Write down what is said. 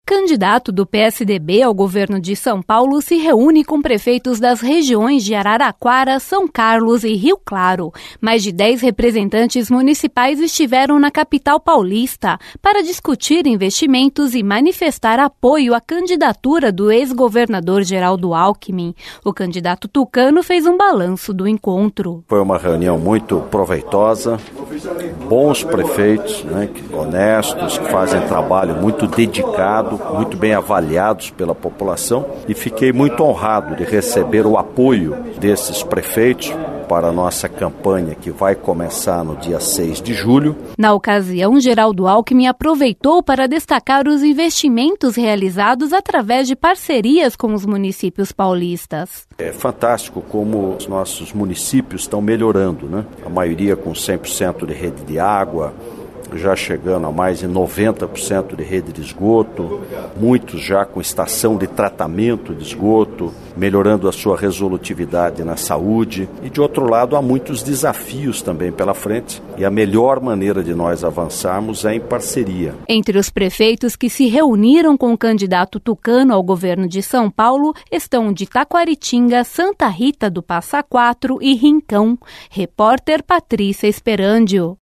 Candidato do PSDB ao governo de São Paulo se reúne com prefeitos das regiões de Araraquara, São Carlos e Rio Claro. Mais de 10 representantes municipais estiveram na capital paulista para discutir investimentos e manifestar apoio à candidatura do ex-governador Geraldo Alckmin. O candidato tucano fez um balanço do encontro. Foi uma reunião muito proveitosa, bons prefeitos, honestos, que fazem trabalho muito dedicado, muito bem avaliados pela população, e fiquei muito honrado de receber o apoio desses prefeitos para a nossa campanha que vai começar no dia 6 de julho. Na ocasião, Geraldo Alckmin aproveitou para destacar os investimentos realizados através de parcerias com os municípios paulistas. É fantástico como os nossos municípios estão melhorando, A maioria com 100% de rede de água, já chegando a mais de 90% de rede de esgoto, muitos já com estação de tratamento de esgoto, melhorando a sua resolutividade na saúde. E, de outro lado, há muitos desafios também pela frente, e a melhor maneira de nós avançarmos é em parceria. Entre os prefeitos que se reuniram com o candidato tucano ao governo de São Paulo estão de Taquaritinga, Santa Rita do Passa Quatro e Rincão. Repórter Patrícia Esperandio.